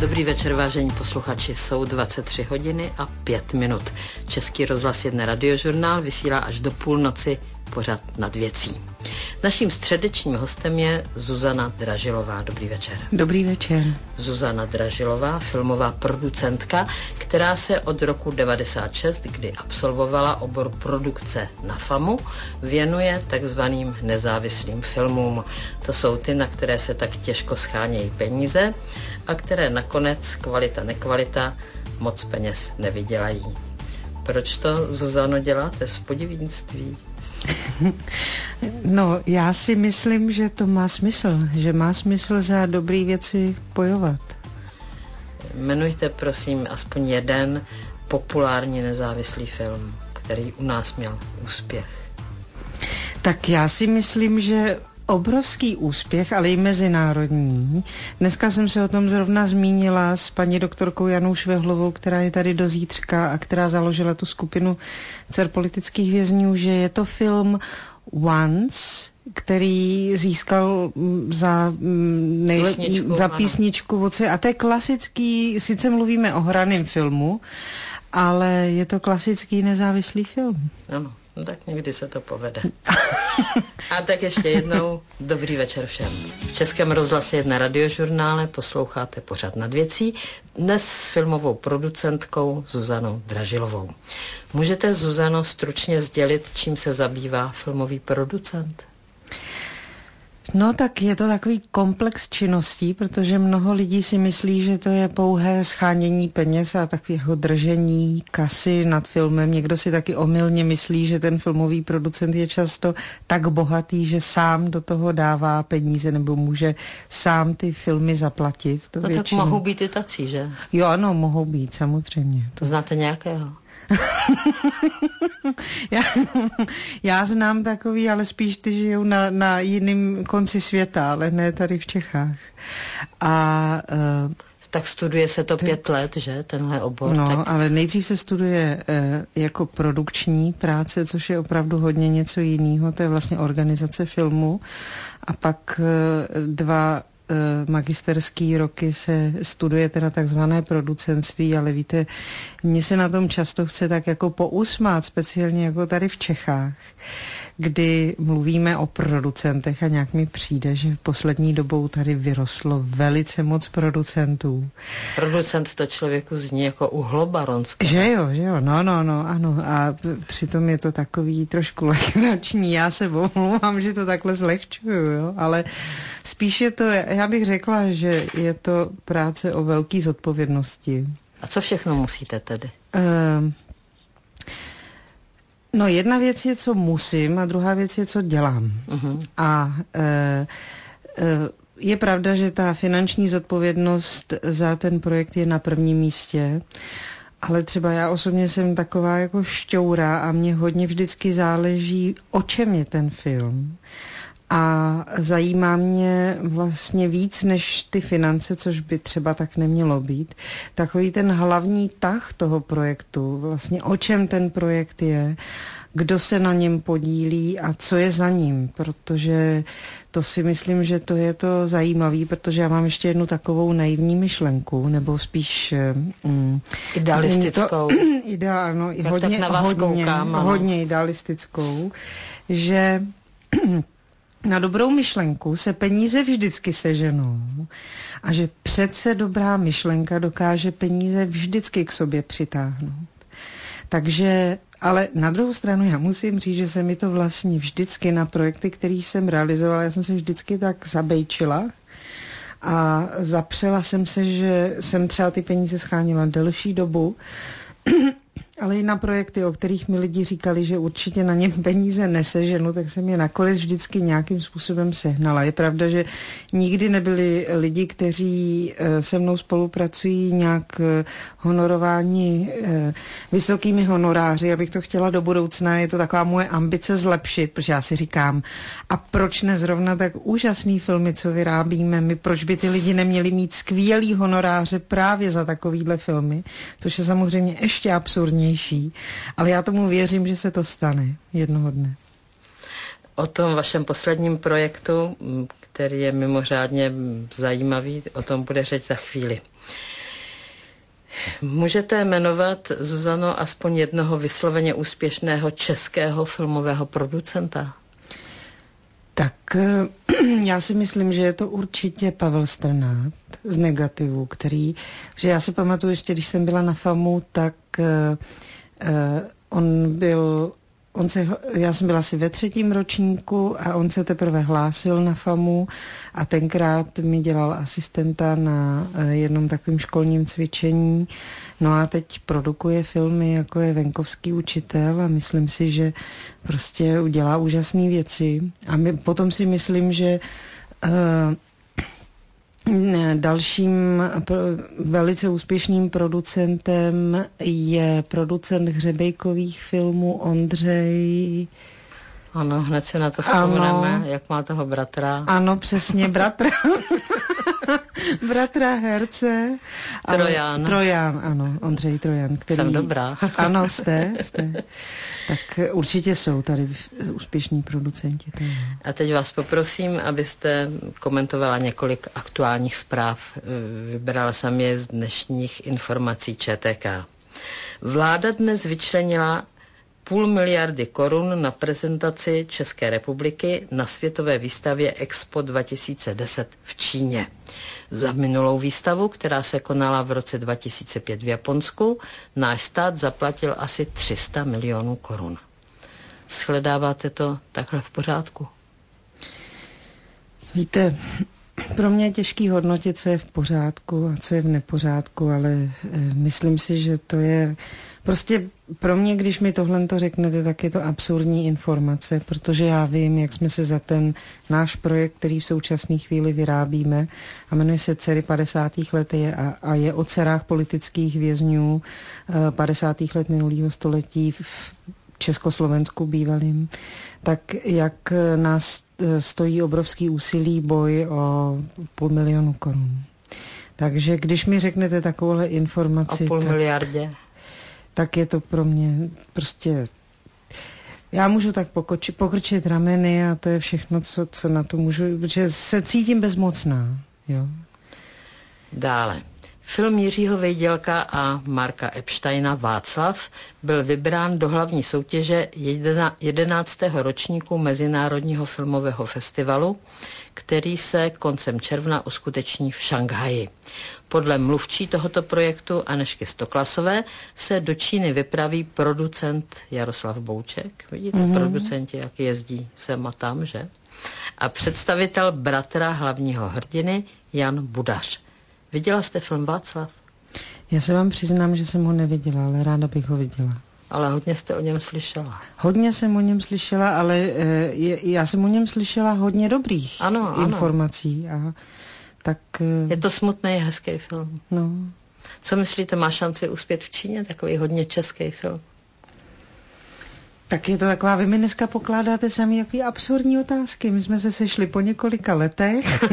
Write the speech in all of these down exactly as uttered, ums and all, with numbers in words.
Dobrý večer, vážení posluchači. Jsou dvacet tři hodiny a pět minut. Český rozhlas jedna Radiožurnál vysílá až do půlnoci pořad Nad věcí. Naším středečním hostem je Zuzana Dražilová. Dobrý večer. Dobrý večer. Zuzana Dražilová, filmová producentka, která se od roku devadesát šest, kdy absolvovala obor produkce na FAMu, věnuje takzvaným nezávislým filmům. To jsou ty, na které se tak těžko schánějí peníze a které nakonec kvalita nekvalita moc peněz nevydělají. Proč to, Zuzano, děláte z podivínství? No, já si myslím, že to má smysl, že má smysl za dobré věci bojovat. Jmenujte, prosím, aspoň jeden populární nezávislý film, který u nás měl úspěch. Tak já si myslím, že obrovský úspěch, ale i mezinárodní. Dneska jsem se o tom zrovna zmínila s paní doktorkou Janou Švehlovou, která je tady do zítřka a která založila tu skupinu Dcer politických vězňů, že je to film Once, který získal za, nejle- písničku, za písničku. A to je klasický, sice mluvíme o hraném filmu, ale je to klasický nezávislý film. Ano. No tak někdy se to povede. A tak ještě jednou dobrý večer všem. V Českém rozhlase jedna Radiožurnále posloucháte pořad Nad věcí, dnes s filmovou producentkou Zuzanou Dražilovou. Můžete, Zuzano, stručně sdělit, čím se zabývá filmový producent? No tak je to takový komplex činností, protože mnoho lidí si myslí, že to je pouhé schánění peněz a takového držení kasy nad filmem. Někdo si taky omylně myslí, že ten filmový producent je často tak bohatý, že sám do toho dává peníze nebo může sám ty filmy zaplatit. To no většinou. Tak mohou být i tací, že? Jo, ano, mohou být, samozřejmě. To znáte nějakého? já, já znám takový, ale spíš ty žijou na, na jiném konci světa, ale ne tady v Čechách. A uh, tak studuje se to ty, pět let, že, tenhle obor? No, tak... ale nejdřív se studuje uh, jako produkční práce, což je opravdu hodně něco jiného, to je vlastně organizace filmu. A pak uh, dva magisterský roky se studuje teda takzvané producentství, ale víte, mně se na tom často chce tak jako pousmát, speciálně jako tady v Čechách, kdy mluvíme o producentech a nějak mi přijde, že poslední dobou tady vyrostlo velice moc producentů. Producent to člověku zní jako uhlobaronské. Že jo, že jo, no, no, no, ano. A přitom je to takový trošku legrační. Já se omlouvám, že to takhle zlehčuju, jo, ale spíš je to, já bych řekla, že je to práce o velké zodpovědnosti. A co všechno musíte tedy? Uh, No jedna věc je, co musím a druhá věc je, co dělám. Uh-huh. A e, e, je pravda, že ta finanční zodpovědnost za ten projekt je na prvním místě, ale třeba já osobně jsem taková jako šťoura a mně hodně vždycky záleží, o čem je ten film. A zajímá mě vlastně víc než ty finance, což by třeba tak nemělo být. Takový ten hlavní tah toho projektu, vlastně o čem ten projekt je, kdo se na něm podílí a co je za ním, protože to si myslím, že to je to zajímavý, protože já mám ještě jednu takovou naivní myšlenku, nebo spíš mm, idealistickou. To, ideálno, Jak hodně, tak na vás hodně, koukám, hodně idealistickou, že na dobrou myšlenku se peníze vždycky seženou a že přece dobrá myšlenka dokáže peníze vždycky k sobě přitáhnout. Takže, ale na druhou stranu já musím říct, že se mi to vlastně vždycky na projekty, které jsem realizovala, já jsem se vždycky tak zabejčila a zapřela jsem se, že jsem třeba ty peníze schánila delší dobu, ale i na projekty, o kterých mi lidi říkali, že určitě na něm peníze neseženu, tak jsem je nakonec vždycky nějakým způsobem sehnala. Je pravda, že nikdy nebyli lidi, kteří se mnou spolupracují nějak honorováni vysokými honoráři, abych to chtěla do budoucna. Je to taková moje ambice zlepšit, protože já si říkám, a proč ne zrovna tak úžasný filmy, co vyrábíme my, proč by ty lidi neměli mít skvělý honoráře právě za takovýhle filmy, což je samozřejmě ještě absurdnější. Ale já tomu věřím, že se to stane jednoho dne. O tom vašem posledním projektu, který je mimořádně zajímavý, o tom bude řeč za chvíli. Můžete jmenovat, Zuzano, aspoň jednoho vysloveně úspěšného českého filmového producenta? Tak já si myslím, že je to určitě Pavel Strnad z Negativu, který, že já si pamatuju ještě, když jsem byla na FAMu, tak uh, on byl, on se, já jsem byla asi ve třetím ročníku a on se teprve hlásil na FAMu a tenkrát mi dělal asistenta na uh, jednom takovém školním cvičení. No a teď produkuje filmy, jako je Venkovský učitel a myslím si, že prostě udělá úžasné věci. A my, potom si myslím, že uh, dalším pro, velice úspěšným producentem je producent hřebejkových filmů Ondřej. Ano, hned si na to vzpomeneme, jak má toho bratra. Ano, přesně, bratra. Bratra herce. Trojan. Trojan, ano, Ondřej Trojan. Který... Jsem dobrá. Ano, jste, jste. Tak určitě jsou tady úspěšní producenti. To je. A teď vás poprosím, abyste komentovala několik aktuálních zpráv. Vybrala jsem je z dnešních informací ČTK. Vláda dnes vyčlenila půl miliardy korun na prezentaci České republiky na světové výstavě Expo dva tisíce deset v Číně. Za minulou výstavu, která se konala v roce dva tisíce pět v Japonsku, náš stát zaplatil asi tři sta milionů korun. Shledáváte to takhle v pořádku? Víte, pro mě je těžký hodnotit, co je v pořádku a co je v nepořádku, ale e, myslím si, že to je prostě pro mě, když mi tohle to řeknete, tak je to absurdní informace, protože já vím, jak jsme se za ten náš projekt, který v současné chvíli vyrábíme a jmenuje se Dcery padesátých let je, a, a je o dcerách politických vězňů e, padesátých let minulého století v Československu bývalým, tak jak nás stojí obrovský úsilí boj o půl milionu korun. Takže když mi řeknete takovouhle informaci... O půl tak, miliardě. Tak je to pro mě prostě... Já můžu tak pokoči, pokrčit rameny a to je všechno, co, co na to můžu... Protože se cítím bezmocná. Jo. Dále. Film Jiřího Vejdělka a Marka Epsteina Václav byl vybrán do hlavní soutěže jedenáctého ročníku Mezinárodního filmového festivalu, který se koncem června uskuteční v Šanghaji. Podle mluvčí tohoto projektu Anežky Stoklasové se do Číny vypraví producent Jaroslav Bouček. Vidíte, mm-hmm. producenti, jak jezdí sem a tam, že? A představitel bratra hlavního hrdiny Jan Budař. Viděla jste film Václav? Já se vám přiznám, že jsem ho neviděla, ale ráda bych ho viděla. Ale hodně jste o něm slyšela. Hodně jsem o něm slyšela, ale je, já jsem o něm slyšela hodně dobrých ano, informací. Ano. A tak, je to smutný, hezký film. No. Co myslíte, má šanci uspět v Číně? Takový hodně český film. Tak je to taková, vy mi dneska pokládáte sami jaký absurdní otázky. My jsme se sešli po několika letech.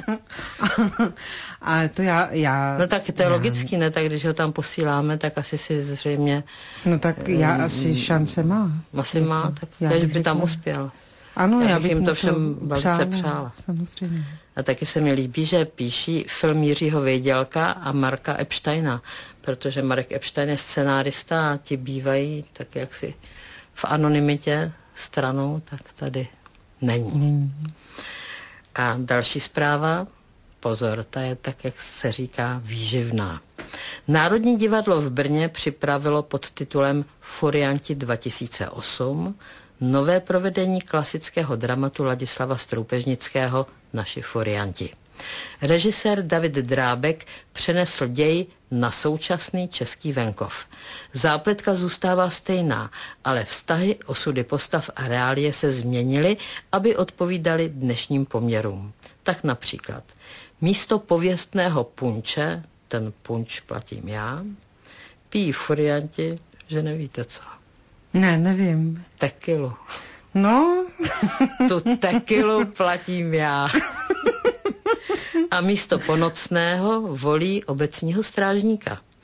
A to já, já... No tak to je já... logický, ne? Tak když ho tam posíláme, tak asi si zřejmě... No tak já um, asi šance má. Asi má, tak kež by tam uspěl. Ano, já, já bych jim to všem to velice přála. přála. Samozřejmě. A taky se mi líbí, že píší film Jiřího Vejdělka a Marka Epsteina, protože Marek Epstein je scenárista a ti bývají tak jaksi v anonymitě stranou, tak tady není. není. A další zpráva, pozor, ta je tak, jak se říká, výživná. Národní divadlo v Brně připravilo pod titulem Furianti dva tisíce osm nové provedení klasického dramatu Ladislava Stroupežnického Naši furianti. Režisér David Drábek přenesl děj na současný český venkov. Zápletka zůstává stejná, ale vztahy, osudy postav a reálie se změnily, aby odpovídaly dnešním poměrům. Tak například místo pověstného punče, ten punč platím já, pijí furianti, že nevíte co. Ne, nevím. Tekilu. No. Tu tekilu platím já. A místo ponocného volí obecního strážníka.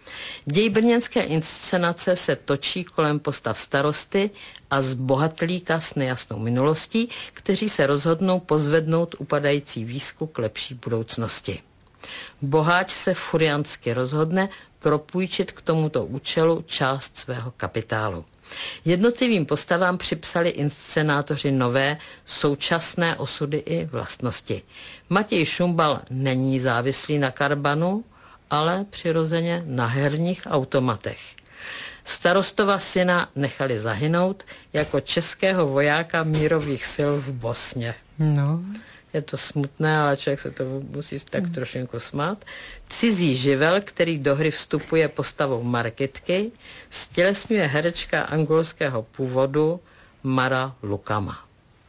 Děj brněnské inscenace se točí kolem postav starosty a zbohatlíka s nejasnou minulostí, kteří se rozhodnou pozvednout upadající výzku k lepší budoucnosti. Boháč se furiansky rozhodne propůjčit k tomuto účelu část svého kapitálu. Jednotlivým postavám připsali inscenátoři nové, současné osudy i vlastnosti. Matěj Šumbal není závislý na karbanu, ale přirozeně na herních automatech. Starostova syna nechali zahynout jako českého vojáka mírových sil v Bosně. No. Je to smutné, ale člověk se to musí tak trošinku smát. Cizí živel, který do hry vstupuje postavou Margitky, stělesňuje herečka angolského původu Mara Lukama.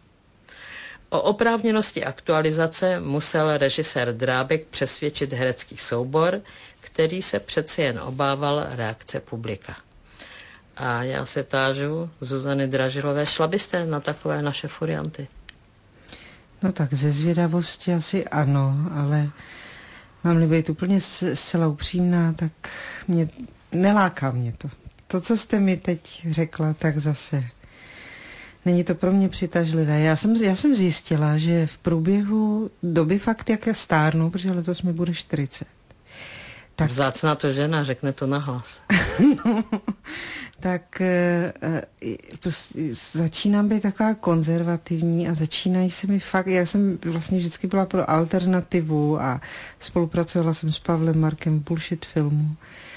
O oprávněnosti aktualizace musel režisér Drábek přesvědčit herecký soubor, který se přece jen obával reakce publika. A já se tážu Zuzany Dražilové, šla byste na takové naše furianty? No tak ze zvědavosti asi ano, ale mám-li být úplně zcela upřímná, tak mě neláká mě to. To, co jste mi teď řekla, tak zase není to pro mě přitažlivé. Já jsem, já jsem zjistila, že v průběhu doby fakt, jak je stárnu, protože letos mi bude čtyřicet. Tak vzácná to žena, řekne to nahlas. No, tak e, prostě začínám být taková konzervativní a začínají se mi fakt, já jsem vlastně vždycky byla pro alternativu a spolupracovala jsem s Pavlem Markem v Bullshit filmu.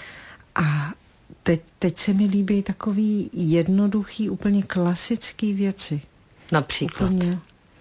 A teď, teď se mi líbí takový jednoduchý, úplně klasický věci. Například? Úplně,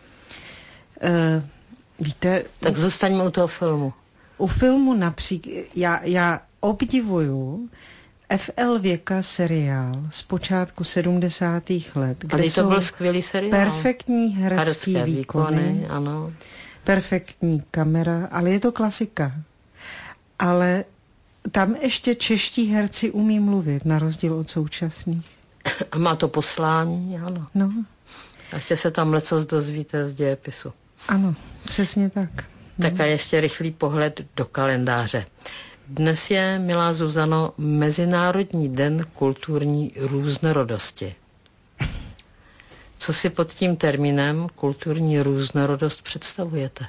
e, víte... Tak u, zůstaňme u toho filmu. U filmu například, já, já obdivuju F L Věka seriál z počátku sedmdesátých let, kde to byl skvělý seriál. Perfektní herecký výkony, výkony, ano. Perfektní kamera, ale je to klasika. Ale tam ještě čeští herci umí mluvit, na rozdíl od současných. A má to poslání, ano. No. A ještě se tam lecos dozvíte z dějepisu. Ano, přesně tak. Tak a ještě rychlý pohled do kalendáře. Dnes je, milá Zuzano, Mezinárodní den kulturní různorodosti. Co si pod tím termínem kulturní různorodost představujete?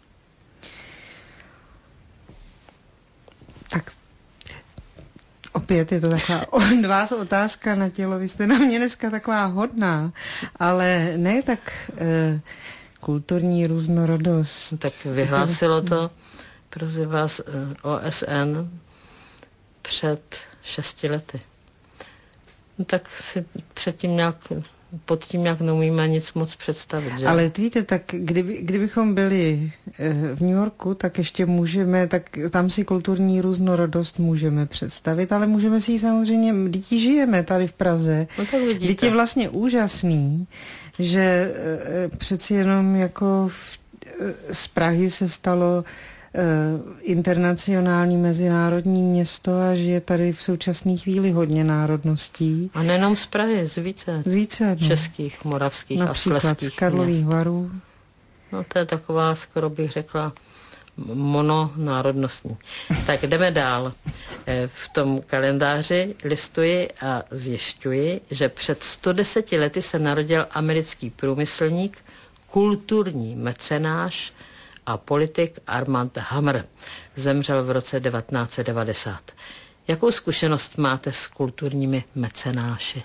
Tak opět je to taková od vás otázka na tělo. Vy jste na mě dneska taková hodná, ale ne tak... Eh, kulturní různorodost. Tak vyhlásilo to, prosím vás, O S N před šesti lety. No tak si předtím nějak, pod tím nějak neumíme nic moc představit, že? Ale víte, tak kdyby, kdybychom byli v New Yorku, tak ještě můžeme, tak tam si kulturní různorodost můžeme představit, ale můžeme si ji samozřejmě, děti žijeme tady v Praze. No tak vidíte. Děti je vlastně úžasný, že přeci jenom jako v, z Prahy se stalo internacionální mezinárodní město a žije tady v současné chvíli hodně národností. A nejenom z Prahy, z více. Z více, no. Českých, moravských například a slezských z Karlových Varů. No to je taková, skoro bych řekla, mononárodnostní. Tak jdeme dál. V tom kalendáři listuji a zjišťuji, že před sto deseti lety se narodil americký průmyslník, kulturní mecenáš a politik Armand Hammer. Zemřel v roce devatenáct set devadesát. Jakou zkušenost máte s kulturními mecenáši?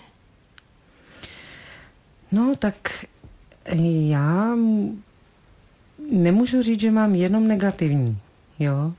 No tak já nemůžu říct, že mám jenom negativní. Jo?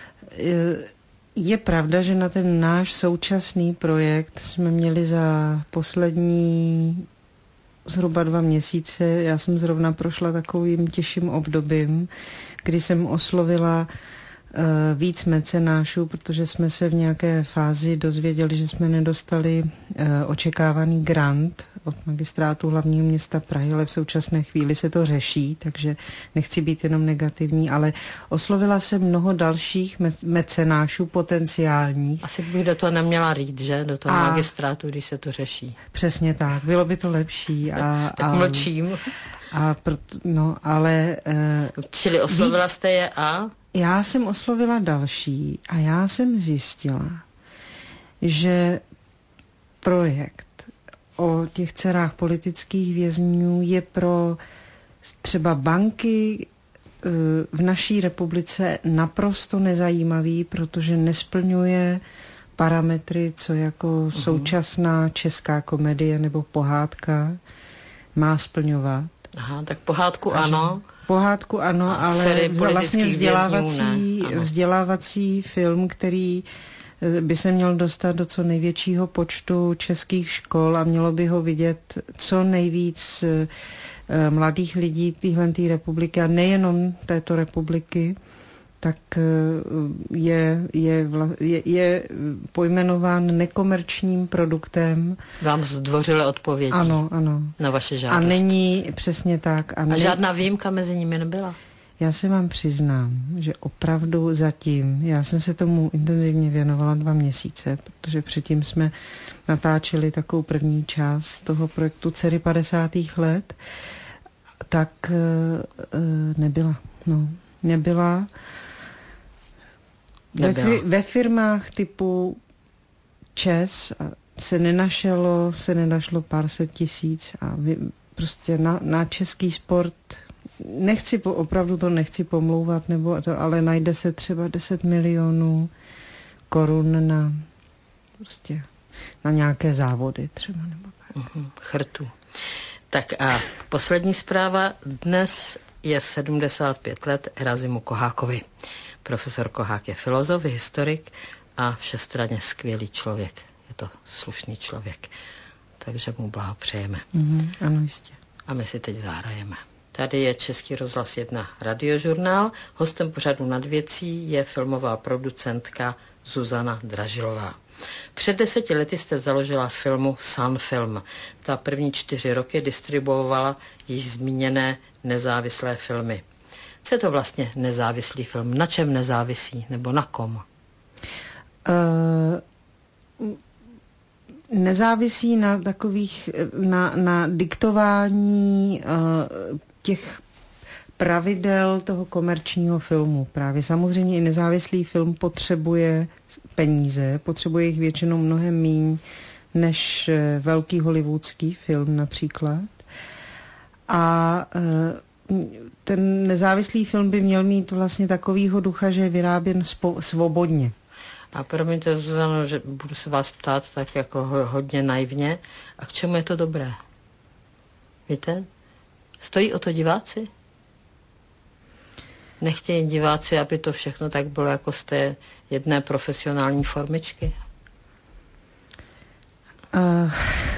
Je pravda, že na ten náš současný projekt jsme měli za poslední zhruba dva měsíce, já jsem zrovna prošla takovým těžším obdobím, kdy jsem oslovila uh, víc mecenášů, protože jsme se v nějaké fázi dozvěděli, že jsme nedostali uh, očekávaný grant od magistrátu hlavního města Prahy, ale v současné chvíli se to řeší, takže nechci být jenom negativní, ale oslovila jsem mnoho dalších me- mecenášů potenciálních. Asi bych do toho neměla říct, že? Do toho a magistrátu, když se to řeší. Přesně tak, bylo by to lepší. A, tak a, mlčím. A proto, no, ale... Uh, Čili oslovila ví, jste je a? Já jsem oslovila další a já jsem zjistila, že projekt o těch dcerách politických vězňů je pro třeba banky v naší republice naprosto nezajímavý, protože nesplňuje parametry, co jako uh-huh. současná česká komedie nebo pohádka má splňovat. Aha, tak pohádku a ano. Pohádku ano, a ale vlastně vzdělávací, vězňů, vzdělávací film, který by se měl dostat do co největšího počtu českých škol a mělo by ho vidět co nejvíc mladých lidí téhle republiky a nejenom této republiky, tak je, je, je, je pojmenován nekomerčním produktem. Vám zdvořile odpovědí. Ano, ano. Na vaše žádost. A není přesně tak. A, a ne... žádná výjimka mezi nimi nebyla? Já se vám přiznám, že opravdu zatím, já jsem se tomu intenzivně věnovala dva měsíce, protože předtím jsme natáčeli takovou první část toho projektu Dcery padesátých let, tak e, nebyla. No, nebyla. Ve, fi, ve firmách typu ČES se nenašlo, se nenašlo pár set tisíc a vy, prostě na, na český sport nechci, po, opravdu to nechci pomlouvat, nebo to, ale najde se třeba deset milionů korun na prostě na nějaké závody třeba. Nebo uhum, chrtu. Tak a poslední zpráva. Dnes je sedmdesát pět let Erazimu Kohákovi. Profesor Kohák je filozof, historik a všestranně skvělý člověk. Je to slušný člověk. Takže mu blahopřejeme. Mm, ano, jistě. A my si teď zahrajeme. Tady je Český rozhlas jedna radiožurnál. Hostem pořadu Nad věcí je filmová producentka Zuzana Dražilová. Před deseti lety jste založila filmu Sun Film. Ta první čtyři roky distribuovala již zmíněné nezávislé filmy. Co je to vlastně nezávislý film? Na čem nezávisí? Nebo na kom? Uh, nezávisí na takových, na, na diktování uh, těch pravidel toho komerčního filmu. Právě samozřejmě i nezávislý film potřebuje peníze, potřebuje jich většinou mnohem míň než velký hollywoodský film například. A uh, ten nezávislý film by měl mít vlastně takovýho ducha, že je vyráběn spo- svobodně. A promiňte, Zuzano, že budu se vás ptát tak jako hodně naivně. A k čemu je to dobré? Víte? Stojí o to diváci? Nechtějí diváci, aby to všechno tak bylo jako z té jedné profesionální formičky? Uh,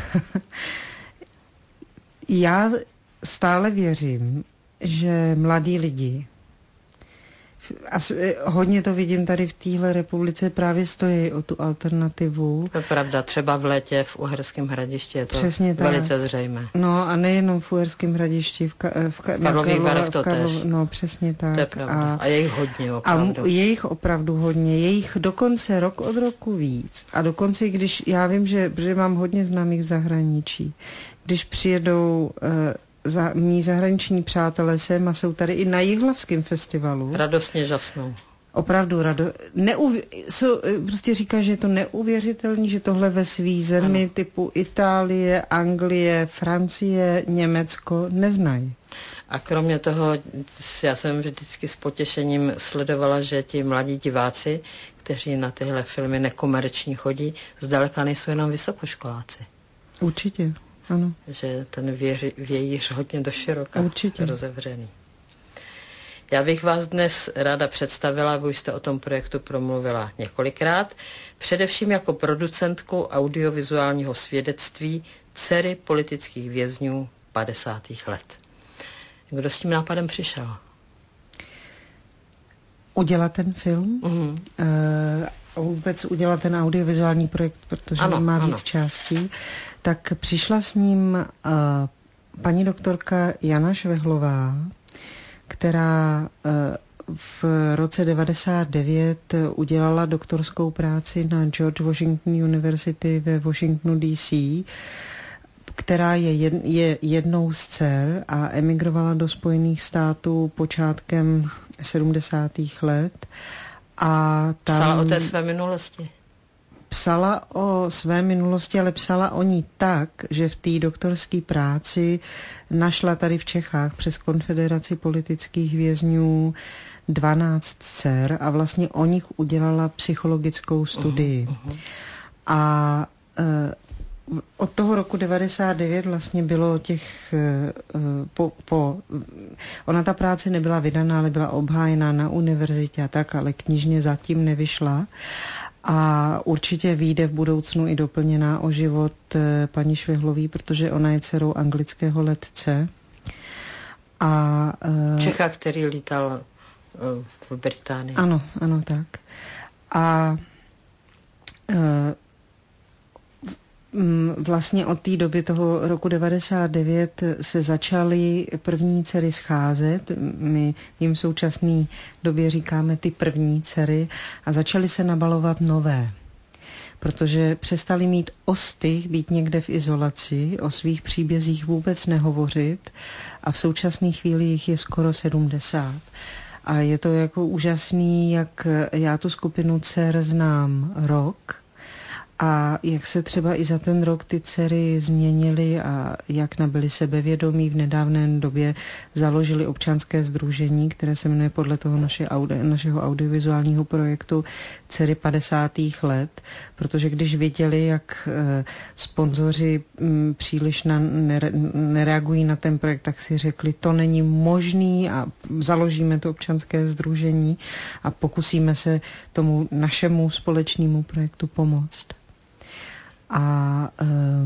já stále věřím, že mladí lidi, a hodně to vidím tady v téhle republice, právě stojí o tu alternativu. To je pravda, třeba v létě v Uherském Hradišti je to přesně velice tak. Zřejmé. No a nejenom v Uherském Hradišti, v, ka, v, ka, v Karlových Varech to Karlo, tež. No přesně tak. To je pravda. A, a je jich hodně opravdu. A je jich opravdu hodně, je jich dokonce rok od roku víc. A dokonce, když já vím, že, že mám hodně známých v zahraničí, když přijedou uh, za, mý zahraniční přátelé sem a jsou tady i na Jihlavském festivalu. Radostně žasnou. Opravdu rado. Neuvě, so, prostě říká, že je to neuvěřitelný, že tohle ve svý zemi ano. typu Itálie, Anglie, Francie, Německo neznají. A kromě toho, já jsem vždycky s potěšením sledovala, že ti mladí diváci, kteří na tyhle filmy nekomerční chodí, zdaleka nejsou jenom vysokoškoláci. Určitě. Ano. Že ten věři, vějíř hodně do široka Určitě. rozevřený. Já bych vás dnes ráda představila, bo jste o tom projektu promluvila několikrát, především jako producentku audiovizuálního svědectví Dcery politických vězňů padesátých let. Kdo s tím nápadem přišel? Udělat ten film, mm-hmm. uh, vůbec udělat ten audiovizuální projekt, protože ano, má víc ano. částí. Tak přišla s ním uh, paní doktorka Jana Švehlová, která uh, v roce devadesát devět udělala doktorskou práci na George Washington University ve Washingtonu D C, která je, jed, je jednou z dcer a emigrovala do Spojených států počátkem sedmdesátých let. A tam... Psala o té své minulosti. psala o své minulosti, ale psala o ní tak, že v té doktorské práci našla tady v Čechách přes Konfederaci politických vězňů dvanáct dcer a vlastně o nich udělala psychologickou studii. Uh-huh, uh-huh. A e, od toho roku devadesát devět vlastně bylo těch, po, po, ona ta práce nebyla vydaná, ale byla obhájená na univerzitě a tak, ale knižně zatím nevyšla. A určitě vyjde v budoucnu i doplněná o život paní Švehlový, protože ona je dcerou anglického letce. A, Čecha, který lítal v Británii. Ano, ano, tak. A vlastně od té doby toho roku devadesát devět se začaly první dcery scházet. My jim v současné době říkáme ty první dcery a začaly se nabalovat nové. Protože přestali mít ostych být někde v izolaci, o svých příbězích vůbec nehovořit a v současné chvíli jich je skoro sedmdesát. A je to jako úžasný, jak já tu skupinu dcer znám rok, a jak se třeba i za ten rok ty dcery změnily a jak nabyly sebevědomí. V nedávné době založili občanské sdružení, které se jmenuje podle toho naše audio, našeho audiovizuálního projektu Dcery padesátých let, protože když viděli, jak e, sponzoři m, příliš na, nere, nereagují na ten projekt, tak si řekli, to není možný a založíme to občanské sdružení a pokusíme se tomu našemu společnému projektu pomoct. A e,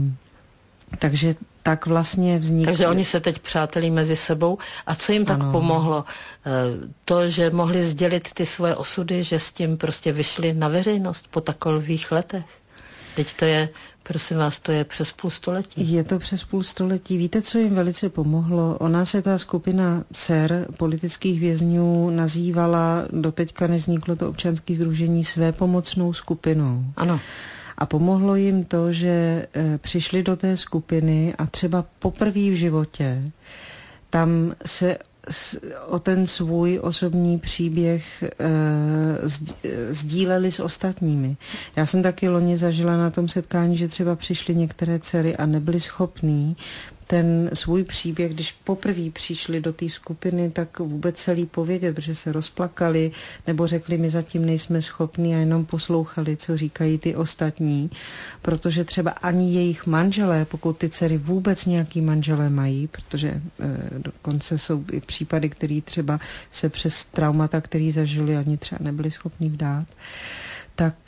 takže tak vlastně vznikl... Takže oni se teď přátelí mezi sebou. A co jim tak ano. pomohlo? E, to, že mohli sdělit ty svoje osudy, že s tím prostě vyšli na veřejnost po takových letech. Teď to je, prosím vás, to je přes půl století. Je to přes půl století. Víte, co jim velice pomohlo? Ona se ta skupina dcer politických vězňů nazývala, doteďka než vzniklo to občanské sdružení, své pomocnou skupinou. Ano. A pomohlo jim to, že e, přišli do té skupiny a třeba poprvé v životě tam se s, o ten svůj osobní příběh e, sdíleli s ostatními. Já jsem taky loni zažila na tom setkání, že třeba přišly některé dcery a nebyly schopný ten svůj příběh, když poprvé přišli do té skupiny, tak vůbec celý povědět, protože se rozplakali nebo řekli, my zatím nejsme schopní a jenom poslouchali, co říkají ty ostatní, protože třeba ani jejich manželé, pokud ty dcery vůbec nějaký manželé mají, protože e, dokonce jsou i případy, které třeba se přes traumata, který zažili, ani třeba nebyli schopní vdát, tak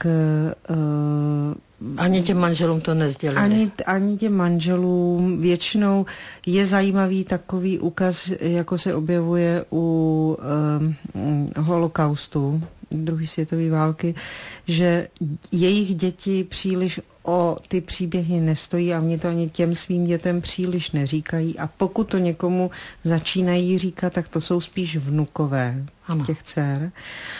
e, ani těm manželům to nezdělili. Ani, ani těm manželům. Většinou je zajímavý takový úkaz, jako se objevuje u um, holokaustu, druhé světové války, že jejich děti příliš o ty příběhy nestojí a oni to ani těm svým dětem příliš neříkají. A pokud to někomu začínají říkat, tak to jsou spíš vnukové ano. těch dcer.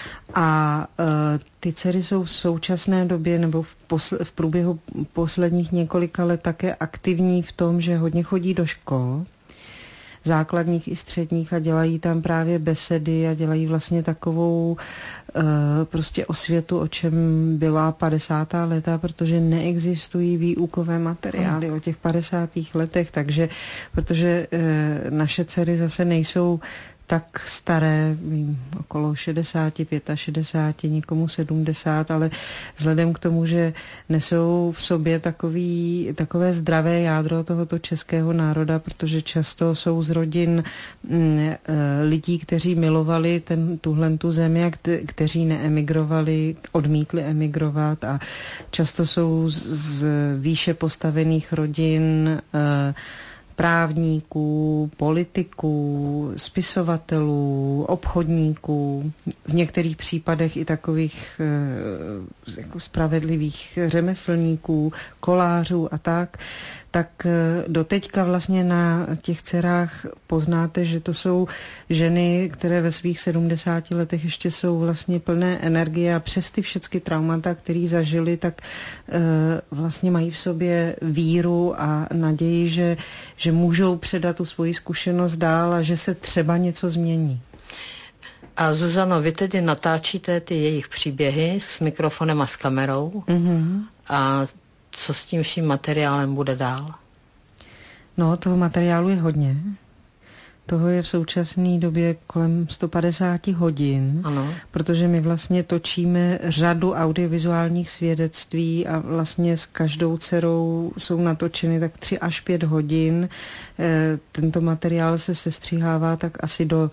A uh, ty dcery jsou v současné době nebo v, posl- v průběhu posledních několika let také aktivní v tom, že hodně chodí do škol, základních i středních a dělají tam právě besedy a dělají vlastně takovou uh, prostě osvětu, o čem byla padesátá léta, protože neexistují výukové materiály o těch padesátých letech, takže protože uh, naše dcery zase nejsou tak staré, okolo šedesát, šedesát pět, někomu sedmdesát, ale vzhledem k tomu, že nesou v sobě takový, takové zdravé jádro tohoto českého národa, protože často jsou z rodin m, lidí, kteří milovali ten, tuhle tu zemi a kte, kteří neemigrovali, odmítli emigrovat a často jsou z, z výše postavených rodin e, právníků, politiků, spisovatelů, obchodníků, v některých případech i takových e, jako spravedlivých řemeslníků, kolářů a tak, tak doteďka vlastně na těch dcerách poznáte, že to jsou ženy, které ve svých sedmdesáti letech ještě jsou vlastně plné energie a přes ty všechny traumata, které zažili, tak e, vlastně mají v sobě víru a naději, že, že můžou předat tu svoji zkušenost dál a že se třeba něco změní. A Zuzano, vy tedy natáčíte ty jejich příběhy s mikrofonem a s kamerou. Mm-hmm. A co s tím vším materiálem bude dál? No, toho materiálu je hodně. Toho je v současné době kolem sto padesát hodin, ano. Protože my vlastně točíme řadu audiovizuálních svědectví a vlastně s každou dcerou jsou natočeny tak tři až pět hodin. E, tento materiál se sestřihává tak asi do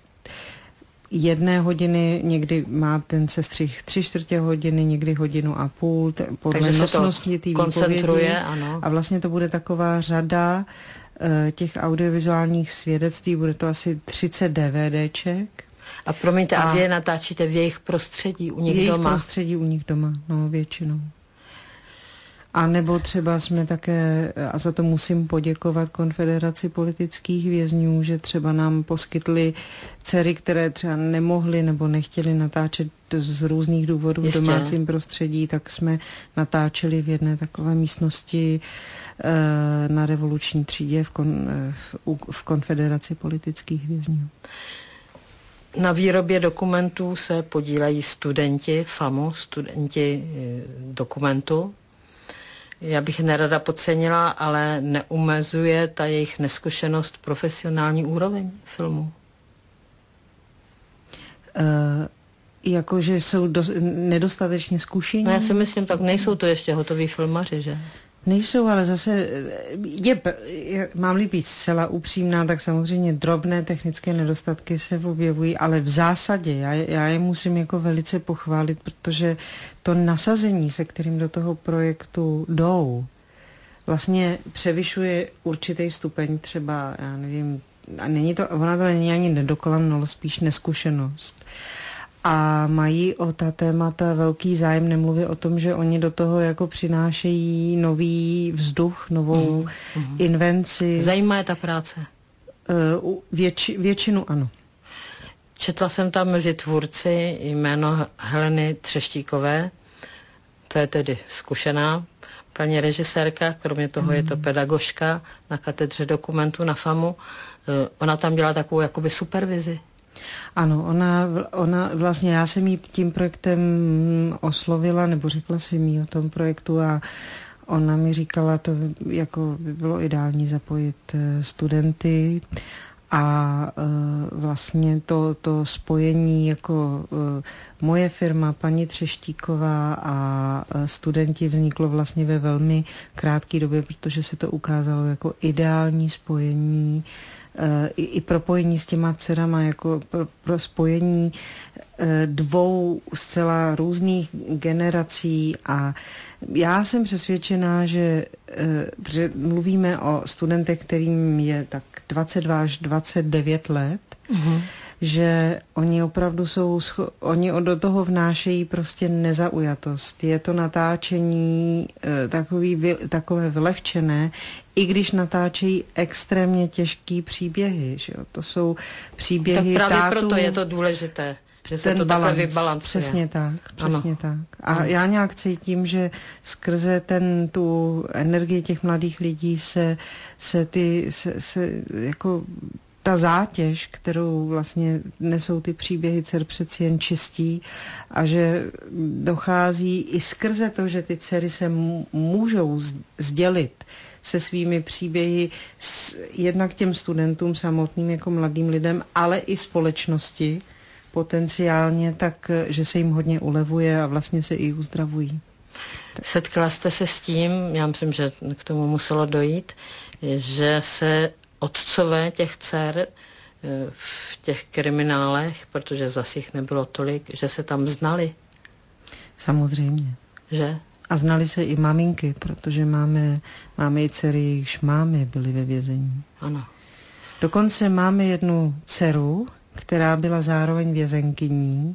jedné hodiny, někdy má ten sestřih tři čtvrtě hodiny, někdy hodinu a půl, t- podle Takže nosnosti té výpovědi. Ano. A vlastně to bude taková řada těch audiovizuálních svědectví, bude to asi třicet DVDček. A promiňte, a, a vy je natáčíte v jejich prostředí, u nich v jejich doma? V prostředí u nich doma, no většinou. A nebo třeba jsme také, a za to musím poděkovat Konfederaci politických vězňů, že třeba nám poskytli dcery, které třeba nemohly nebo nechtěli natáčet z různých důvodů Jistě. v domácím prostředí, tak jsme natáčeli v jedné takové místnosti e, na revoluční třídě v, kon, v, v Konfederaci politických vězňů. Na výrobě dokumentů se podílejí studenti FAMu, studenti dokumentu. Já bych nerada podcenila, ale neumezuje ta jejich neskušenost profesionální úroveň filmu. Uh, jakože jsou do, nedostatečně zkušení? No já si myslím, tak nejsou to ještě hotoví filmaři, že? Nejsou, ale zase, je, je, mám-li být zcela upřímná, tak samozřejmě drobné technické nedostatky se objevují, ale v zásadě já, já je musím jako velice pochválit, protože to nasazení, se kterým do toho projektu jdou, vlastně převyšuje určitý stupeň třeba, já nevím, a není to, ona to není ani nedokonalost, spíš neskušenost. A mají o ta témata velký zájem, nemluví o tom, že oni do toho jako přinášejí nový vzduch, novou mm. invenci. Zajímá je ta práce? Uh, věč, většinu ano. Četla jsem tam mezi tvůrci jméno Heleny Třeštíkové, to je tedy zkušená paní režisérka, kromě toho mm. je to pedagožka na katedře dokumentu na FAMu. Uh, ona tam dělá takovou jakoby supervizi. Ano, ona, ona vlastně, já jsem jí tím projektem oslovila, nebo řekla jsem jí o tom projektu a ona mi říkala, to jako by bylo ideální zapojit studenty a uh, vlastně to, to spojení jako uh, moje firma, paní Třeštíková a uh, studenti vzniklo vlastně ve velmi krátké době, protože se to ukázalo jako ideální spojení I, i propojení s těma dcerama, jako pro, pro spojení e, dvou zcela různých generací a já jsem přesvědčená, že e, mluvíme o studentech, kterým je tak dvacet dva až dvacet devět let, mm-hmm. že oni opravdu jsou, oni do toho vnášejí prostě nezaujatost. Je to natáčení e, takový, takové vylehčené, i když natáčejí extrémně těžký příběhy. Že jo? To jsou příběhy tak právě tátů, proto je to důležité, že se to balans, takhle vybalancuje. Přesně tak, přesně ano. tak. A ano. já nějak cítím, že skrze ten, tu energii těch mladých lidí se, se ty, se, se jako ta zátěž, kterou vlastně nesou ty příběhy dcer, přeci jen čistí a že dochází i skrze to, že ty dcery se můžou sdělit se svými příběhy s, jednak těm studentům samotným jako mladým lidem, ale i společnosti potenciálně, tak že se jim hodně ulevuje a vlastně se i uzdravují. Setkala jste se s tím, já myslím, že k tomu muselo dojít, že se otcové těch dcer v těch kriminálech, protože zase jich nebylo tolik, že se tam znali? Samozřejmě. Že? A znali se i maminky, protože máme, máme i dcery, jejichž mámy byly ve vězení. Ano. Dokonce máme jednu dceru, která byla zároveň vězenkyní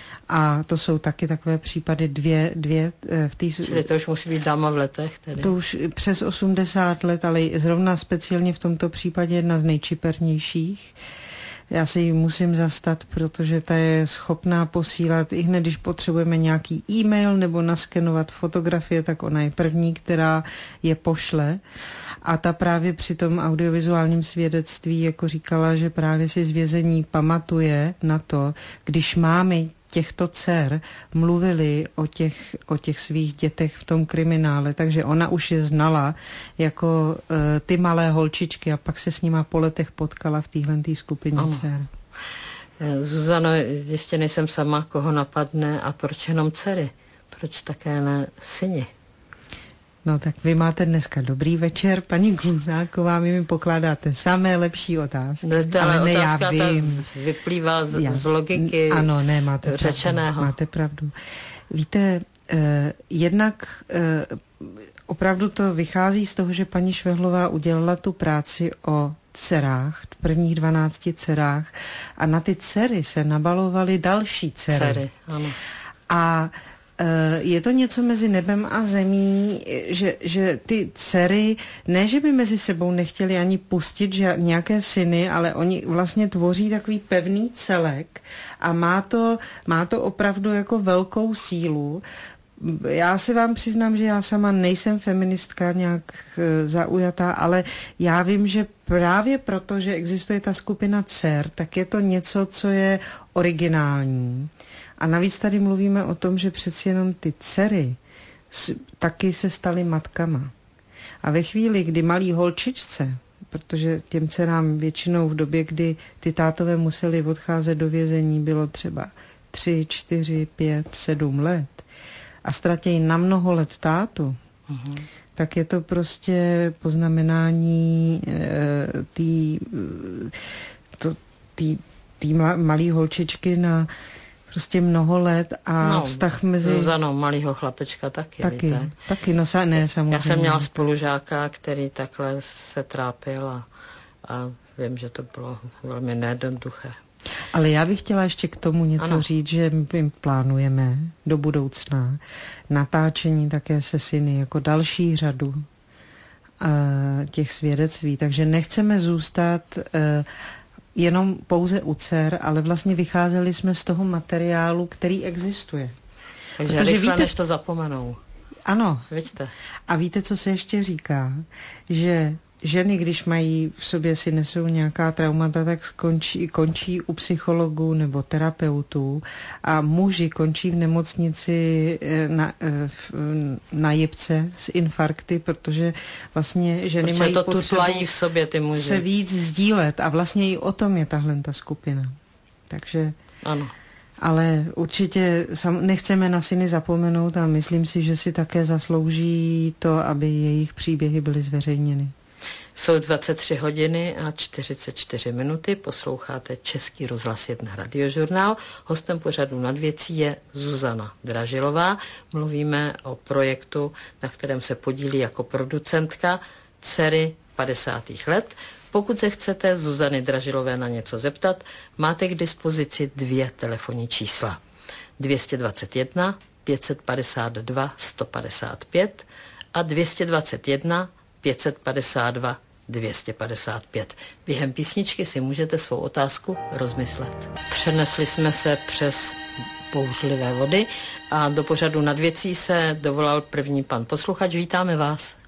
a to jsou taky takové případy dvě, dvě v té... Čili to už musí být dáma v letech tedy? To už přes osmdesát let, ale zrovna speciálně v tomto případě jedna z nejčipernějších. Já se jí musím zastat, protože ta je schopná posílat, i hned, když potřebujeme nějaký e-mail nebo naskenovat fotografie, tak ona je první, která je pošle. A ta právě při tom audiovizuálním svědectví jako říkala, že právě si z vězení pamatuje na to, když mámy těchto dcer mluvili o těch, o těch svých dětech v tom kriminále, takže ona už je znala jako uh, ty malé holčičky a pak se s nima po letech potkala v téhle skupině oh. dcer. Zuzano, jistě nejsem sama, koho napadne a proč jenom dcery? Proč také ne syni? No tak vy máte dneska dobrý večer, paní Kluzáková, vy mi pokládáte samé lepší otázky. No, ale, ale otázka ta vyplývá z, já, z logiky ano, ne, máte řečeného. Pravdu, máte pravdu. Víte, eh, jednak eh, opravdu to vychází z toho, že paní Švehlová udělala tu práci o dcerách, prvních dvanácti dcerách a na ty dcery se nabalovaly další dcery. Dcery, ano. A je to něco mezi nebem a zemí, že, že ty dcery, ne, že by mezi sebou nechtěli ani pustit že nějaké syny, ale oni vlastně tvoří takový pevný celek a má to, má to opravdu jako velkou sílu. Já si vám přiznám, že já sama nejsem feministka nějak zaujatá, ale já vím, že právě proto, že existuje ta skupina dcer, tak je to něco, co je originální. A navíc tady mluvíme o tom, že přeci jenom ty dcery taky se staly matkama. A ve chvíli, kdy malý holčičce, protože těm dcerám většinou v době, kdy ty tátové museli odcházet do vězení, bylo třeba tři, čtyři, pět, sedm let a ztratějí na mnoho let tátu, uh-huh. tak je to prostě poznamenání e, té malé holčičky na prostě mnoho let a no, vztah mezi... Zuzano, malýho chlapečka taky, taky víte. Taky, no sa, ne, samozřejmě. Já jsem měla spolužáka, který takhle se trápil a, a vím, že to bylo velmi nejednoduché. Ale já bych chtěla ještě k tomu něco ano. říct, že my plánujeme do budoucna natáčení také se syny jako další řadu uh, těch svědectví, takže nechceme zůstat... Uh, jenom pouze u dcer, ale vlastně vycházeli jsme z toho materiálu, který existuje. Takže Protože rychle, víte, než to zapomenou. Ano. Vidíte. A víte, co se ještě říká? Že ženy, když mají v sobě, si nesou nějaká traumata, tak skončí, končí u psychologů nebo terapeutů a muži končí v nemocnici na, na jipce s infarkty, protože vlastně ženy protože mají to potřebu v sobě ty muži. se víc sdílet a vlastně i o tom je tahle ta skupina. Takže ano. Ale určitě nechceme na syny zapomenout a myslím si, že si také zaslouží to, aby jejich příběhy byly zveřejněny. Jsou dvacet tři hodiny a čtyřicet čtyři minuty, posloucháte Český rozhlas jedna radiožurnál. Hostem pořadu Nad věcí je Zuzana Dražilová. Mluvíme o projektu, na kterém se podílí jako producentka dcery padesátých let. Pokud se chcete Zuzany Dražilové na něco zeptat, máte k dispozici dvě telefonní čísla. dvě stě dvacet jedna pět set padesát dva sto padesát pět a dvě stě dvacet jedna pět set padesát dva dvě stě padesát pět. Během písničky si můžete svou otázku rozmyslet. Přenesli jsme se přes bouřlivé vody a do pořadu Nad věcí se dovolal první pan posluchač. Vítáme vás.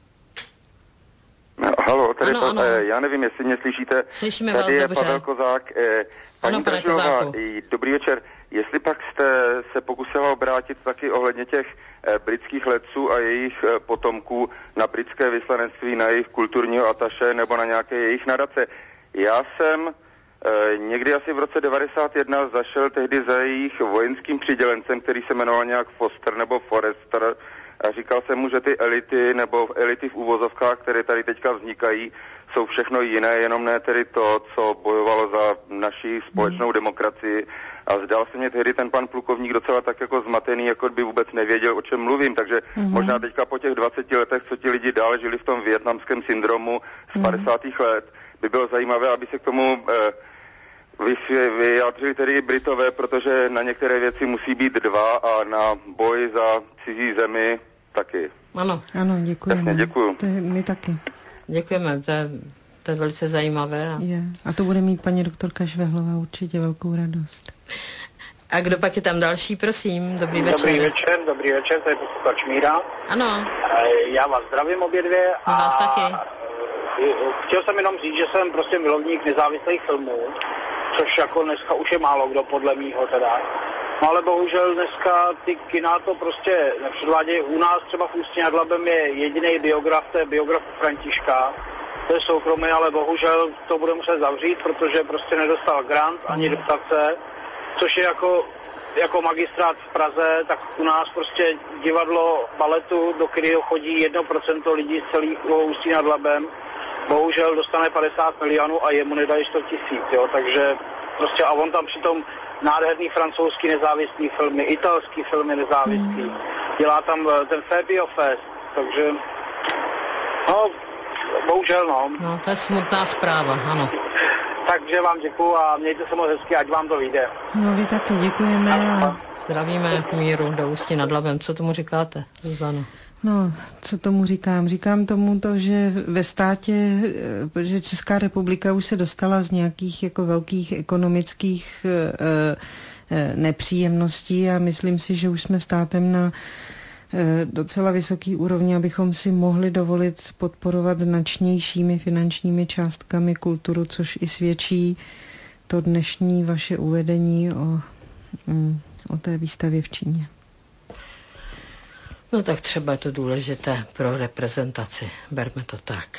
No, halo, tady ano, to, ano. Eh, já nevím, jestli mě slyšíte. Slyšíme tady vás je dobře. Pavel Kozák. Eh, paní ano, pane Dražilová, Kozáku. dobrý večer. Jestli pak jste se pokusila obrátit taky ohledně těch eh, britských letců a jejich eh, potomků na britské vyslanectví, na jejich kulturního ataše nebo na nějaké jejich nadace. Já jsem eh, někdy asi v roce devadesát jedna zašel tehdy za jejich vojenským přidělencem, který se jmenoval nějak Foster nebo Forrester, a říkal jsem mu, že ty elity nebo elity v uvozovkách, které tady teďka vznikají, jsou všechno jiné, jenom ne tedy to, co bojovalo za naši společnou mm. demokracii. A zdal se mě tehdy ten pan plukovník docela tak jako zmatený, jako by vůbec nevěděl, o čem mluvím. Takže mm. možná teďka po těch dvaceti letech, co ti lidi dál žili v tom vietnamském syndromu z mm. padesátých let, by bylo zajímavé, aby se k tomu eh, vyjádřili tedy i Britové, protože na některé věci musí být dva a na boj za cizí zemi taky. Ano. Ano, děkujeme. Jasně, děkuju. To je, my taky. Děkujeme, to je, to je velice zajímavé. A... Je. A to bude mít paní doktorka Švehlová určitě velkou radost. A kdo pak je tam další, prosím? Dobrý večer. Dobrý večer, dobrý večer, to je posluchač Míra. Ano. Já vás zdravím obě dvě. A vás taky. Chtěl jsem jenom říct, že jsem prostě milovník nezávislých filmů, což jako dneska už je málo kdo podle mýho teda. No ale bohužel dneska ty kina to prostě nepředvádějí. U nás třeba v Ústí nad Labem je jediný biograf, to je biograf Františka. To je soukromý, ale bohužel to bude muset zavřít, protože prostě nedostal grant ani dotace, což je jako, jako magistrát v Praze, tak u nás prostě divadlo baletu, do kterého chodí jedno procento lidí z celého Ústí nad Labem, bohužel dostane padesát milionů a jemu nedají sto tisíc, jo, takže prostě a on tam přitom nádherný francouzský nezávislý filmy, italský filmy nezávislý, mm. dělá tam ten Fabio Fest, takže no, bohužel no. No, to je smutná zpráva, ano. Takže vám děkuju a mějte se moc hezky, ať vám to vyjde. No, vy taky děkujeme. A... Zdravíme Míru do Ústí nad Labem. Co tomu říkáte, Zuzano? No, co tomu říkám? Říkám tomu to, že ve státě, že Česká republika už se dostala z nějakých jako velkých ekonomických e, nepříjemností a myslím si, že už jsme státem na e, docela vysoký úrovni, abychom si mohli dovolit podporovat značnějšími finančními částkami kulturu, což i svědčí to dnešní vaše uvedení o, mm, o té výstavě v Číně. No tak třeba je to důležité pro reprezentaci. Berme to tak.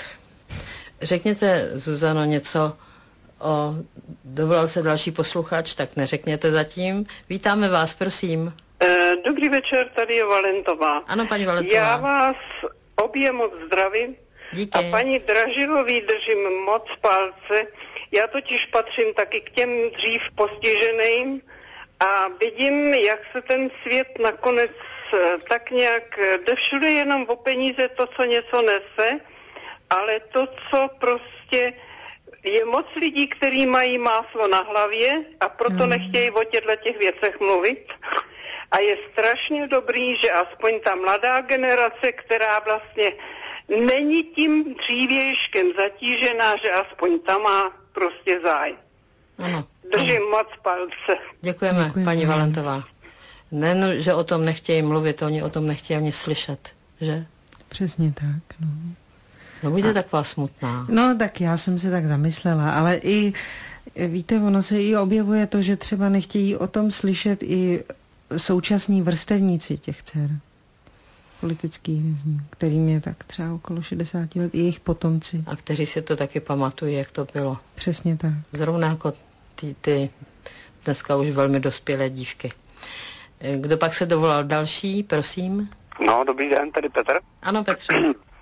Řekněte, Zuzano, něco o... Dovolal se další posluchač, tak neřekněte zatím. Vítáme vás, prosím. Dobrý večer, tady je Valentová. Ano, paní Valentová. Já vás obě moc zdravím. Díky. A paní Dražilový držím moc palce. Já totiž patřím taky k těm dřív postiženým a vidím, jak se ten svět nakonec tak nějak jde všude jenom o peníze, to, co něco nese, ale to, co prostě je moc lidí, kteří mají máslo na hlavě a proto mm. nechtějí o těchto těch věcech mluvit. A je strašně dobrý, že aspoň ta mladá generace, která vlastně není tím dřívějškem zatížená, že aspoň ta má prostě zájem. Ano. Držím moc palce. Děkujeme, Děkujeme, paní Valentová. Ne, že o tom nechtějí mluvit, oni o tom nechtějí ani slyšet, že? Přesně tak, no. No buďte taková smutná. No tak já jsem se tak zamyslela, ale i, víte, ono se i objevuje to, že třeba nechtějí o tom slyšet i současní vrstevníci těch dcer. Politických vězňů, kterým je tak třeba okolo šedesát let, i jejich potomci. A kteří si to taky pamatují, jak to bylo. Přesně tak. Zrovna jako ty, ty dneska už velmi dospělé dívky. Kdo pak se dovolal další, prosím? No, dobrý den, tady Petr. Ano, Petře.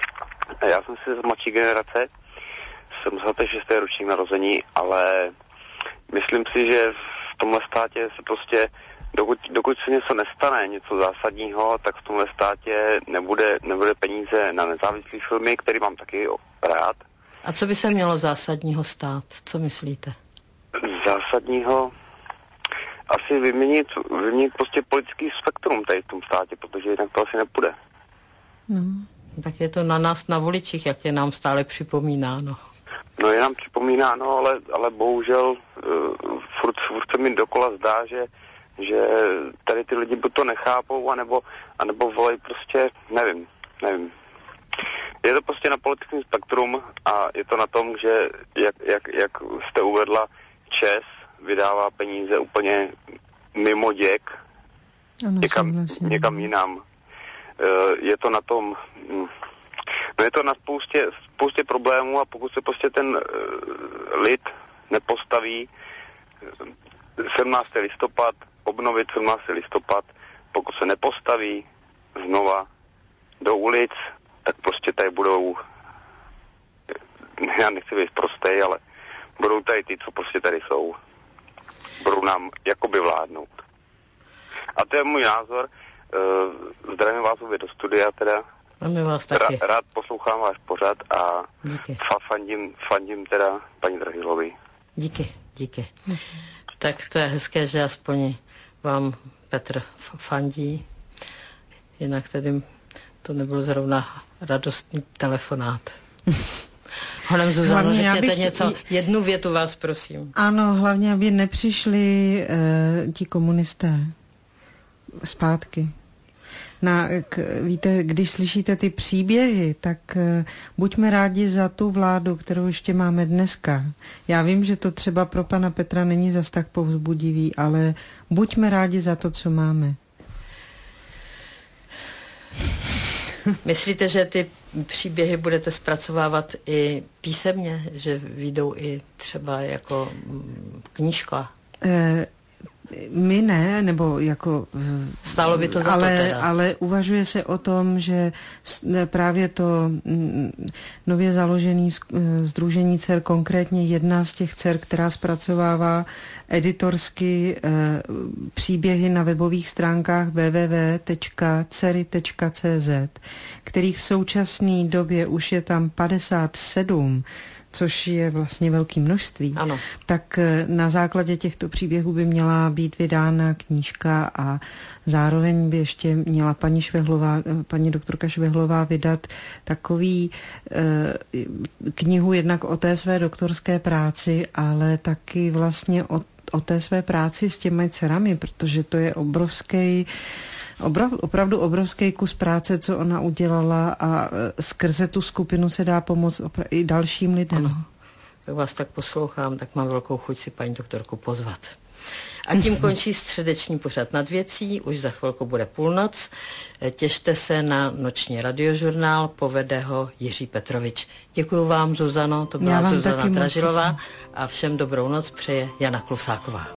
Já jsem si z mladší generace, jsem z šesté ročník narození, ale myslím si, že v tomhle státě se prostě, dokud, dokud se něco nestane, něco zásadního, tak v tomhle státě nebude, nebude peníze na nezávislý filmy, který mám taky rád. A co by se mělo zásadního stát? Co myslíte? Zásadního... Asi vyměnit, vyměnit prostě politický spektrum tady v tom státě, protože jinak to asi nepůjde. No. Tak je to na nás, na voličích, jak je nám stále připomínáno. No je nám připomínáno, ale, ale bohužel uh, furt, furt se mi dokola zdá, že, že tady ty lidi buď to nechápou, anebo, anebo volají prostě, nevím, nevím. Je to prostě na politickém spektrum a je to na tom, že jak, jak, jak jste uvedla, ČES vydává peníze úplně mimo děk, ano, někam, někam jinam. Je to na tom, no je to na spoustě, spoustě problémů a pokud se prostě ten lid nepostaví sedmnáctého listopad, obnovit sedmnáctého listopad, pokud se nepostaví znova do ulic, tak prostě tady budou, já nechci být prostej, ale budou tady ty, co prostě tady jsou. Budou nám jakoby vládnout. A to je můj názor. Uh, zdravím vás obě do studia teda. A my vás taky. Ra- rád poslouchám váš pořad a díky. Fa- fandím, fandím teda paní Drahilový. Díky, díky. díky. Tak to je hezké, že aspoň vám Petr fandí. Jinak tedy to nebyl zrovna radostný telefonát. Honem, Zuzano, řekněte bych... něco, jednu větu vás prosím. Ano, hlavně, aby nepřišli uh, ti komunisté zpátky. Na, k, víte, když slyšíte ty příběhy, tak uh, buďme rádi za tu vládu, kterou ještě máme dneska. Já vím, že to třeba pro pana Petra není zas tak povzbudivý, ale buďme rádi za to, co máme. Myslíte, že ty příběhy budete zpracovávat i písemně, že vyjdou i třeba jako knížka? E, my ne, nebo jako... Stálo by to za ale, to teda. Ale uvažuje se o tom, že právě to nově založený sdružení dcer, konkrétně jedna z těch dcer, která zpracovává editorsky e, příběhy na webových stránkách w w w tečka dcery tečka c z, kterých v současné době už je tam padesát sedm, což je vlastně velké množství, ano. Tak na základě těchto příběhů by měla být vydána knížka a zároveň by ještě měla paní Švehlová, paní doktorka Švehlová vydat takový eh, knihu jednak o té své doktorské práci, ale taky vlastně o, o té své práci s těmi dcerami, protože to je obrovský Obrov, opravdu obrovský kus práce, co ona udělala a skrze tu skupinu se dá pomoct opra- i dalším lidem. Ano. Jak vás tak poslouchám, tak mám velkou chuť si paní doktorku pozvat. A tím končí středeční pořad Nad věcí, už za chvilku bude půlnoc. Těšte se na noční radiožurnál, povede ho Jiří Petrovič. Děkuji vám, Zuzano, to byla Zuzana Tražilová a všem dobrou noc přeje Jana Klusáková.